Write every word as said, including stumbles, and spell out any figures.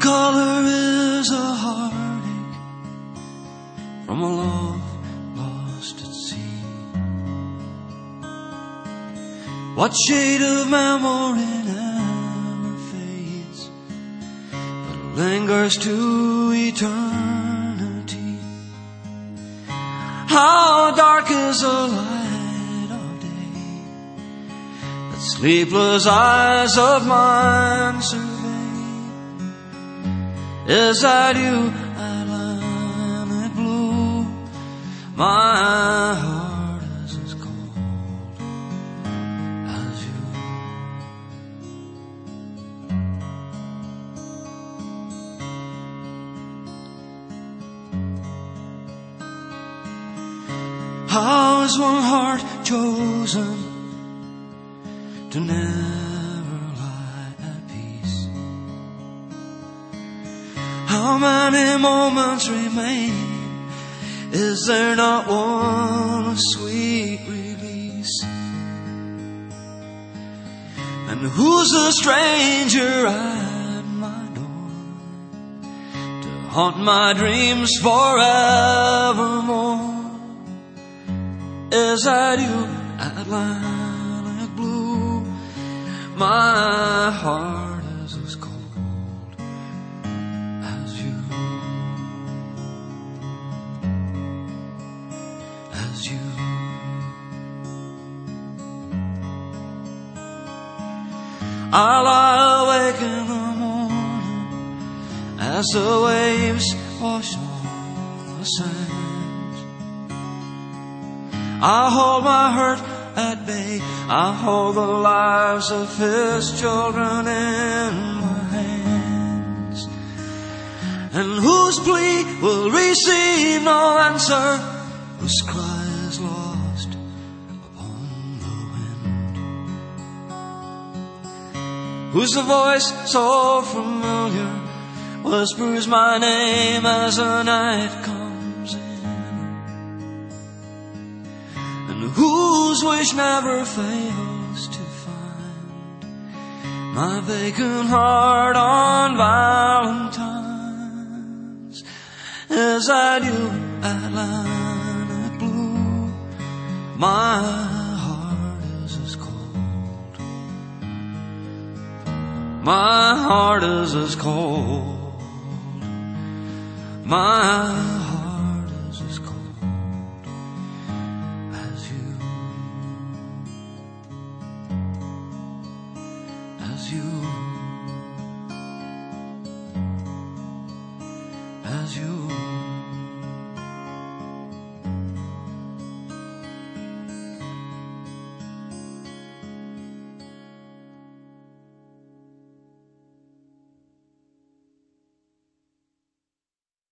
color is a heartache from a love lost at sea? What shade of memory never fades, but lingers to eternity? How dark is the light of day that sleepless eyes of mine survey? Is that you, Atlantic blue? My heart is as cold as you. How is one heart chosen to never lie at peace? How many moments remain? Is there not one sweet release? And who's the stranger at my door to haunt my dreams forevermore? Is that you, Atlantic blue? My heart is as cold as you. As you. I lie awake in the morning as the waves wash on the sand. I hold my hurt at bay. I hold the lives of his children in my hands. And whose plea will receive no answer, whose cry is lost upon the wind, whose voice so familiar whispers my name as the night comes in, whose wish never fails to find my vacant heart on Valentine's. Is that you, Atlantic blue? My heart is as cold. My heart is as cold. My heart is as cold as you. As you.